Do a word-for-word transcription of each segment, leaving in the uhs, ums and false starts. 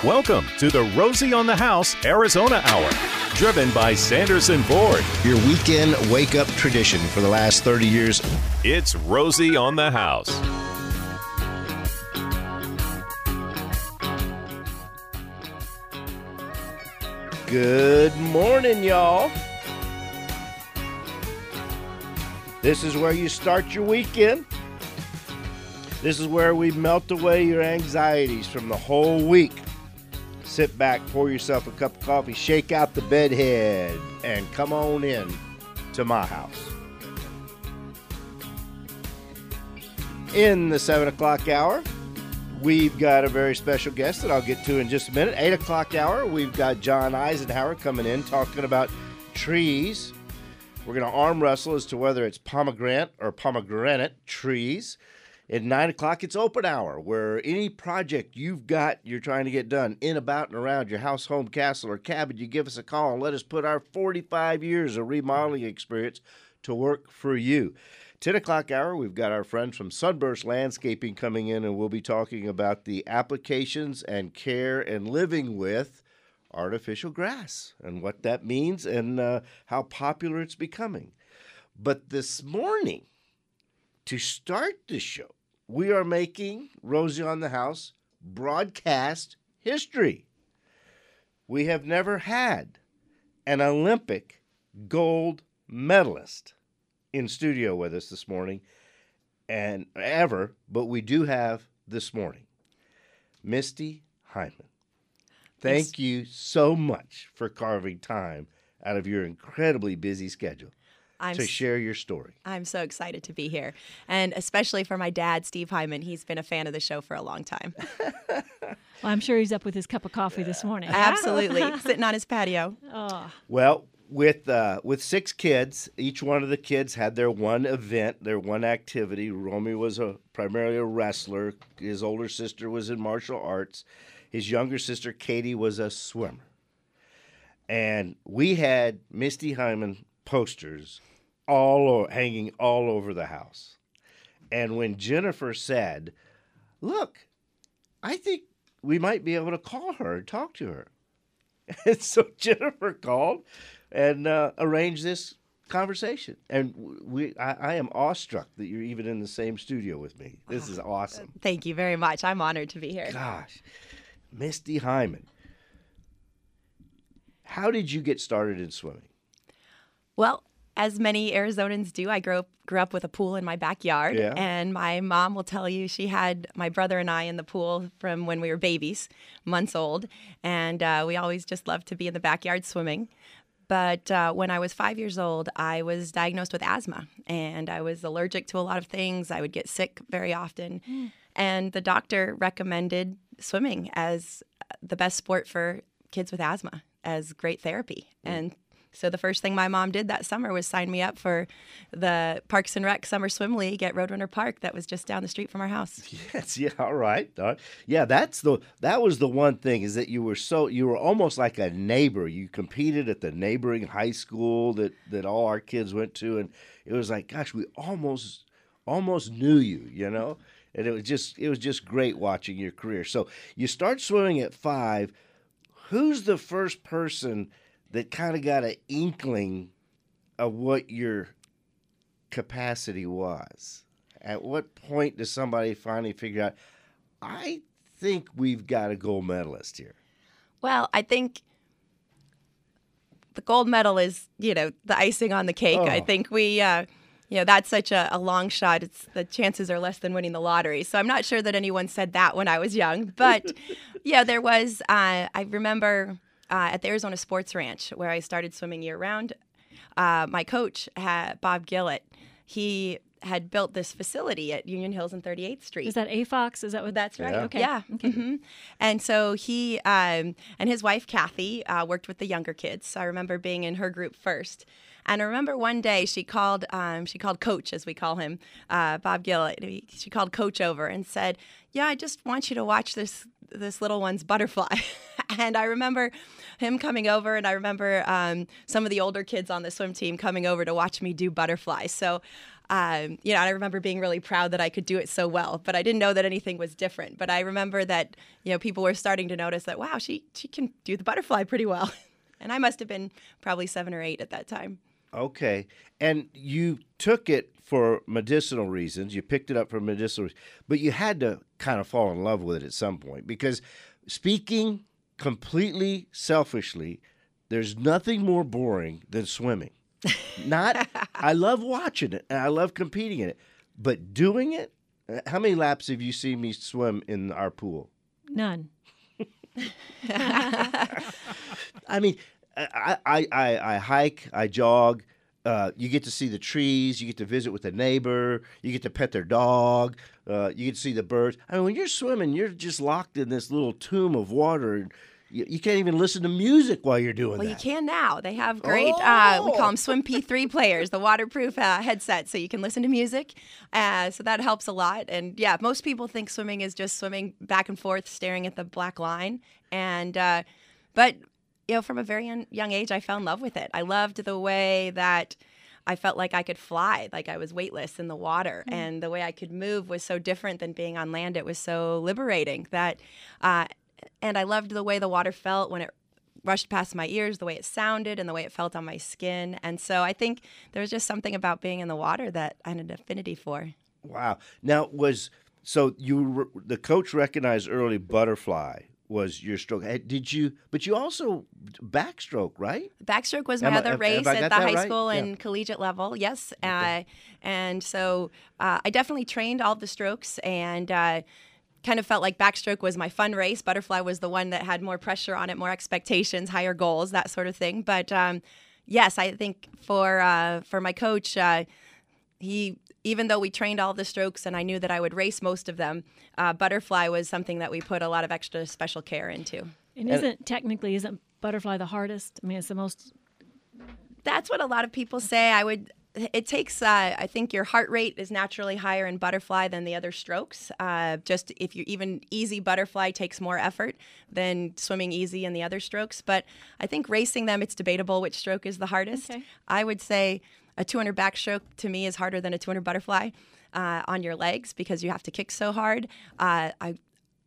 Welcome to the Rosie on the House Arizona Hour, driven by Sanderson Ford. Your weekend wake-up tradition for the last thirty years. It's Rosie on the House. Good morning, y'all. This is where you start your weekend. This is where we melt away your anxieties from the whole week. Sit back, pour yourself a cup of coffee, shake out the bedhead, and come on in to my house. In the seven o'clock hour, we've got a very special guest that I'll get to in just a minute. eight o'clock hour, we've got John Eisenhower coming in talking about trees. We're going to arm wrestle as to whether it's pomegranate or pomegranate trees. At nine o'clock, it's open hour, where any project you've got you're trying to get done in, about, and around your house, home, castle, or cabin, you give us a call and let us put our forty-five years of remodeling experience to work for you. ten o'clock hour, we've got our friends from Sunburst Landscaping coming in, and we'll be talking about the applications and care and living with artificial grass and what that means and uh, how popular it's becoming. But this morning, to start the show, we are making Rosie on the House broadcast history. We have never had an Olympic gold medalist in studio with us this morning, and ever, but we do have this morning. Misty Hyman, thank Thanks. you so much for carving time out of your incredibly busy schedule I'm to share your story. I'm so excited to be here, and especially for my dad, Steve Hyman. He's been a fan of the show for a long time. Well, I'm sure he's up with his cup of coffee this morning. Absolutely. Sitting on his patio. Oh, Well, with uh, with six kids, each one of the kids had their one event, their one activity. Romy was a primarily a wrestler. His older sister was in martial arts. His younger sister, Katie, was a swimmer. And we had Misty Hyman posters all o- hanging all over the house. And when Jennifer said, look, I think we might be able to call her and talk to her. And so Jennifer called and uh, arranged this conversation. And we, I, I am awestruck that you're even in the same studio with me. This is awesome. Thank you very much. I'm honored to be here. Gosh, Misty Hyman, how did you get started in swimming? Well, as many Arizonans do, I grew up, grew up with a pool in my backyard. Yeah. And my mom will tell you she had my brother and I in the pool from when we were babies, months old. And uh, we always just loved to be in the backyard swimming. But uh, when I was five years old, I was diagnosed with asthma. And I was allergic to a lot of things. I would get sick very often. Mm. And the doctor recommended swimming as the best sport for kids with asthma, as great therapy. Mm. And so the first thing my mom did that summer was sign me up for the Parks and Rec Summer Swim League at Roadrunner Park that was just down the street from our house. Yes, yeah, all right. All right. Yeah, that's the that was the one thing, is that you were so you were almost like a neighbor. You competed at the neighboring high school that, that all our kids went to, and it was like, gosh, we almost almost knew you, you know? And it was just it was just great watching your career. So you start swimming at five. Who's the first person that kind of got an inkling of what your capacity was? At what point does somebody finally figure out, I think we've got a gold medalist here? Well, I think the gold medal is, you know, the icing on the cake. Oh. I think we, uh, you know, that's such a, a long shot. It's the chances are less than winning the lottery. So I'm not sure that anyone said that when I was young. But, yeah, there was, uh, I remember uh, at the Arizona Sports Ranch where I started swimming year-round, uh, my coach, had, Bob Gillett, he had built this facility at Union Hills and thirty-eighth Street. is that A F O X? Is that what? That's right. Yeah. Okay. Yeah. Okay. hmm And so he um, and his wife, Kathy, uh, worked with the younger kids. So I remember being in her group first. And I remember one day she called, um, she called Coach, as we call him, uh, Bob Gillett. He, she called Coach over and said, yeah, I just want you to watch this this little one's butterfly. And I remember him coming over, and I remember um, some of the older kids on the swim team coming over to watch me do butterflies. So, um, you know, I remember being really proud that I could do it so well, but I didn't know that anything was different. But I remember that, you know, people were starting to notice that, wow, she, she can do the butterfly pretty well. And I must have been probably seven or eight at that time. Okay. And you took it for medicinal reasons. You picked it up for medicinal reasons, but you had to kind of fall in love with it at some point because speaking completely selfishly, there's nothing more boring than swimming. Not, I love watching it and I love competing in it, but doing it, how many laps have you seen me swim in our pool? None. I mean, I, I, I, I hike, I jog. Uh, you get to see the trees. You get to visit with a neighbor. You get to pet their dog. Uh, you get to see the birds. I mean, when you're swimming, you're just locked in this little tomb of water. And you, you can't even listen to music while you're doing well, that. Well, you can now. They have great, oh. uh, we call them Swim P three players, the waterproof uh, headset, so you can listen to music. Uh, so that helps a lot. And yeah, most people think swimming is just swimming back and forth, staring at the black line. And uh, but you know, from a very young, young age, I fell in love with it. I loved the way that I felt like I could fly, like I was weightless in the water. Mm-hmm. And the way I could move was so different than being on land. It was so liberating that, uh, and I loved the way the water felt when it rushed past my ears, the way it sounded and the way it felt on my skin. And so I think there was just something about being in the water that I had an affinity for. Wow. Now, was, so you, the coach recognized early butterfly was your stroke. Did you, but you also backstroke, right? Backstroke was my Am other I, race at the high right? school and yeah. collegiate level, yes. Okay. Uh, and so uh, I definitely trained all the strokes and uh, kind of felt like backstroke was my fun race. Butterfly was the one that had more pressure on it, more expectations, higher goals, that sort of thing. But um, yes, I think for, uh, for my coach, uh, he, even though we trained all the strokes and I knew that I would race most of them, uh, butterfly was something that we put a lot of extra special care into. And isn't technically, isn't butterfly the hardest? I mean, it's the most... That's what a lot of people say. I would, it takes, uh, I think your heart rate is naturally higher in butterfly than the other strokes. Uh, just if you even easy butterfly takes more effort than swimming easy in the other strokes. But I think racing them, it's debatable which stroke is the hardest. Okay. I would say a two hundred backstroke to me is harder than a two hundred butterfly uh, on your legs because you have to kick so hard. Uh, I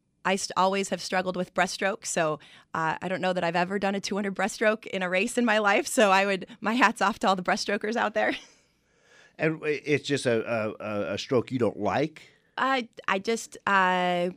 I st- always have struggled with breaststroke, so uh, I don't know that I've ever done a two hundred breaststroke in a race in my life. So I would, my hat's off to all the breaststrokers out there. And it's just a a, a stroke you don't like? I I just. Uh,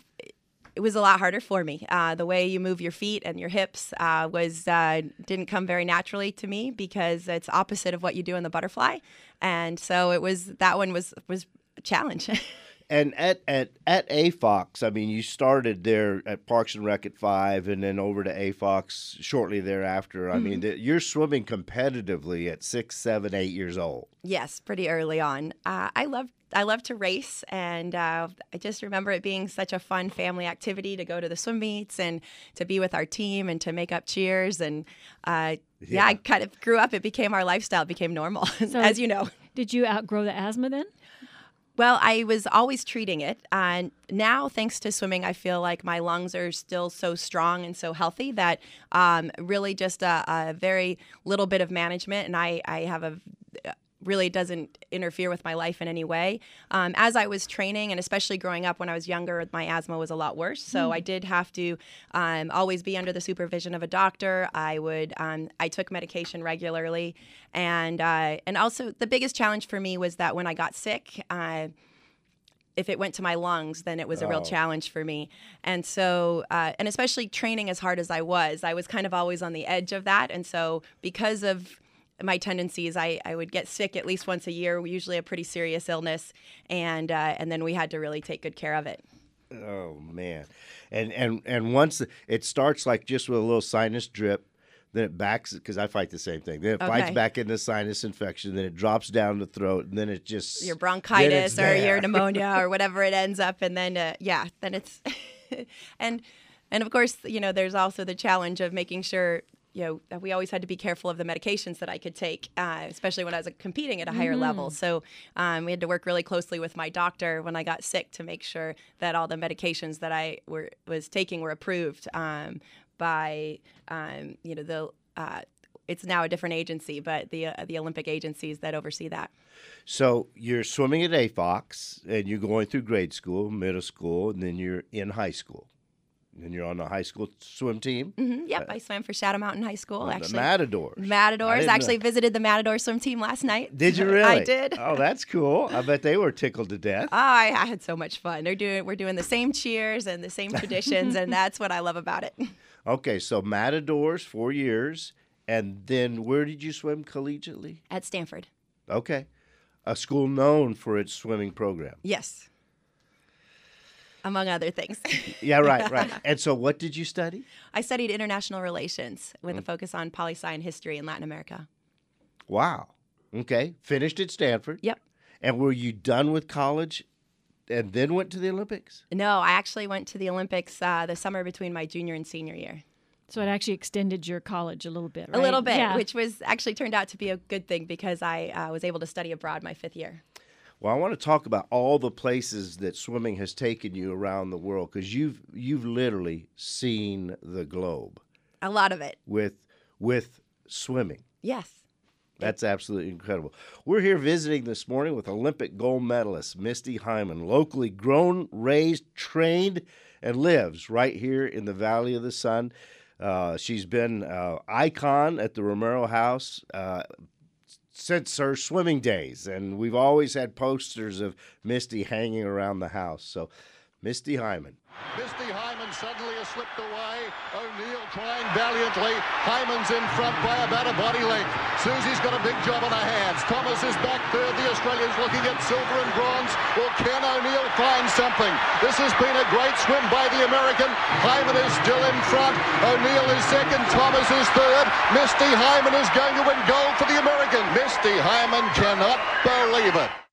It was a lot harder for me. Uh, the way you move your feet and your hips uh, was uh, didn't come very naturally to me because it's opposite of what you do in the butterfly, and so it was that one was was a challenge. And at at at A F O X, I mean, you started there at Parks and Rec at five, and then over to A F O X shortly thereafter. I mm-hmm. mean, the, you're swimming competitively at six, seven, eight years old. Yes, pretty early on. Uh, I loved. I love to race, and uh, I just remember it being such a fun family activity to go to the swim meets and to be with our team and to make up cheers. And uh, yeah. yeah, I kind of grew up. It became our lifestyle. It became normal, so as you know. Did you outgrow the asthma then? Well, I was always treating it. And uh, now, thanks to swimming, I feel like my lungs are still so strong and so healthy that um, really just a, a very little bit of management, and I, I have a really doesn't interfere with my life in any way. Um, as I was training, and especially growing up when I was younger, my asthma was a lot worse. So mm. I did have to um, always be under the supervision of a doctor. I would, um, I took medication regularly. And, uh, and also the biggest challenge for me was that when I got sick, uh, if it went to my lungs, then it was a real Oh. challenge for me. And so, uh, and especially training as hard as I was, I was kind of always on the edge of that. And so because of my tendencies, I, I would get sick at least once a year, usually a pretty serious illness, and uh, and then we had to really take good care of it. Oh man, and and and once it starts like just with a little sinus drip, then it backs because I fight the same thing. Then it Okay. fights back into sinus infection, then it drops down the throat, and then it just Your then bronchitis it's or there. your pneumonia or whatever it ends up, and then uh, yeah, then it's and and of course, you know, there's also the challenge of making sure. You know, that we always had to be careful of the medications that I could take, uh, especially when I was competing at a higher Mm-hmm. level. So um, we had to work really closely with my doctor when I got sick to make sure that all the medications that I were was taking were approved. Um, by, um, you know, the uh, it's now a different agency, but the uh, the Olympic agencies that oversee that. So you're swimming at A F O X, and you're going through grade school, middle school, and then you're in high school. And you're on the high school swim team? Mm-hmm. Yep, I swam for Shadow Mountain High School, Oh, actually. The Matadors. Matadors. I Actually know. visited the Matador swim team last night. Did you really? I did. Oh, that's cool. I bet they were tickled to death. Oh, I, I had so much fun. They're doing, we're doing the same cheers and the same traditions, and that's what I love about it. Okay, so Matadors, four years. And then where did you swim collegiately? At Stanford. Okay. A school known for its swimming program. Yes. Among other things. Yeah, right, right. And so what did you study? I studied international relations with a focus on poli-sci and history in Latin America. Wow. Okay. Finished at Stanford. Yep. And were you done with college and then went to the Olympics? No, I actually went to the Olympics uh, the summer between my junior and senior year. So it actually extended your college a little bit, right? A little bit, Yeah. which was actually turned out to be a good thing because I uh, was able to study abroad my fifth year. Well, I want to talk about all the places that swimming has taken you around the world because you've you've literally seen the globe A lot of it. with with swimming. Yes. That's absolutely incredible. We're here visiting this morning with Olympic gold medalist Misty Hyman, locally grown, raised, trained, and lives right here in the Valley of the Sun. Uh, she's been uh, icon at the Romero House uh, since her swimming days, and we've always had posters of Misty hanging around the house. So, Misty Hyman. Misty Hyman suddenly has slipped away. O'Neill trying valiantly. Hyman's in front by about a body length. Susie's got a big job on her hands. Thomas is back third. The Australians looking at silver and bronze. Will Ken O'Neill find something? This has been a great swim by the American. Hyman is still in front. O'Neill is second. Thomas is third. Misty Hyman is going to win gold for the American. Misty Hyman cannot believe it.